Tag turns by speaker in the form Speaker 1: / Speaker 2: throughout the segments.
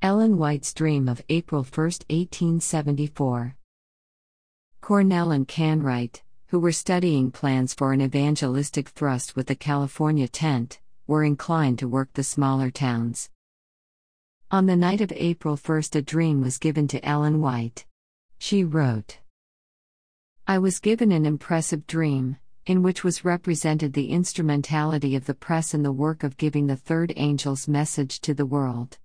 Speaker 1: Ellen White's Dream of April 1, 1874. Cornell and Canwright, who were studying plans for an evangelistic thrust with the California Tent, were inclined to work the smaller towns. On the night of April 1, a dream was given to Ellen White. She wrote, "I was given an impressive dream, in which was represented the instrumentality of the press in the work of giving the third angel's message to the world.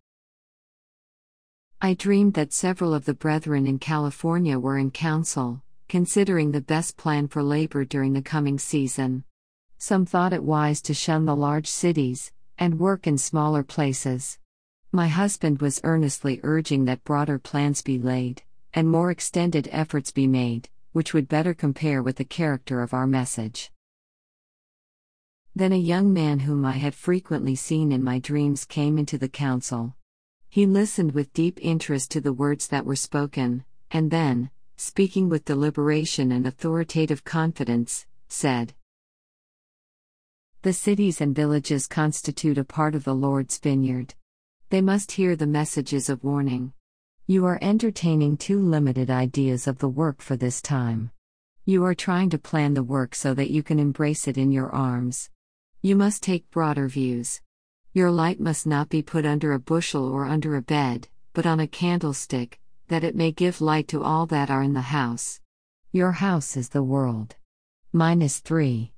Speaker 1: I dreamed that several of the brethren in California were in council, considering the best plan for labor during the coming season. Some thought it wise to shun the large cities, and work in smaller places. My husband was earnestly urging that broader plans be laid, and more extended efforts be made, which would better compare with the character of our message. Then a young man whom I had frequently seen in my dreams came into the council. He listened with deep interest to the words that were spoken, and then, speaking with deliberation and authoritative confidence, said, 'The cities and villages constitute a part of the Lord's vineyard. They must hear the messages of warning. You are entertaining too limited ideas of the work for this time. You are trying to plan the work so that you can embrace it in your arms. You must take broader views. Your light must not be put under a bushel or under a bed, but on a candlestick, that it may give light to all that are in the house. Your house is the world. -3.